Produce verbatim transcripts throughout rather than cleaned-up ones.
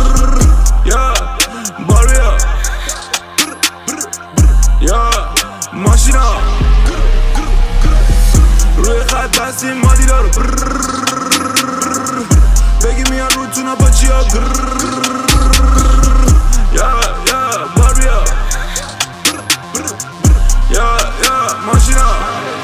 یا باریا یا ماشینا روی خط بستیم ما دیلا رو بگی میان رو تو نپاچی ها یا یا باریا یا یا ماشینا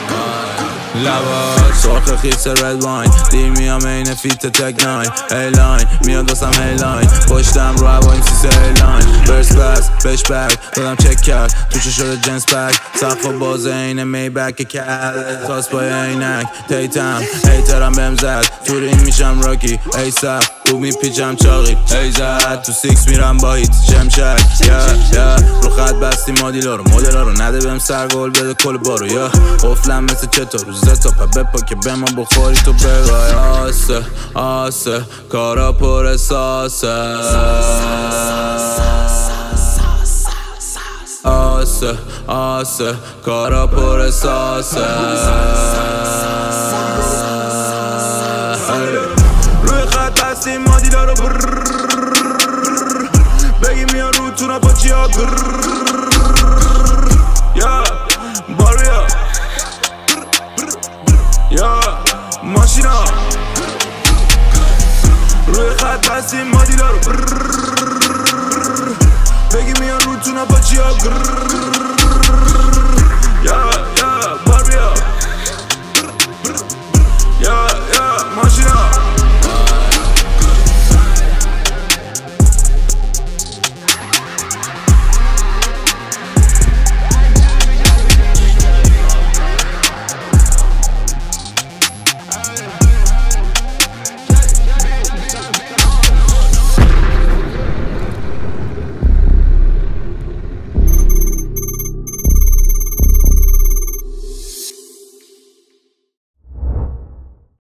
لبا سرخ خیس رد واین دیر میام این فیت تک ناین ایلاین میاد واسم هیلاین پشتم رو هوا این سیسه ایلاین برس کلاس بش بک دادم چک کرد توشه شده جنس پک سقف و بازه این می بک کرد خواست با اینک تیتم هیترم بهم زد تو رینگ میشم راکی ای سب خوب میپیچم چاقی ای زد تو سیکس میرم با هیت شمشک یا یا رو خط بستی مادیلا رو مدلا رو نده بهم سرگل بده کل بارو یا قفلم مثل چطور رو زتا پا بپا که به ما بخوری تو بگای آسه آسه کارا پر ساسه آسه آسه کارا پر ساسه روی خط بستیم ما دیلا رو بگی میان رو تو نپاچی ها یا باریا یا ماشینا روی خط بستیم ما دیلا رو بگی میان رو تو نپاچی ها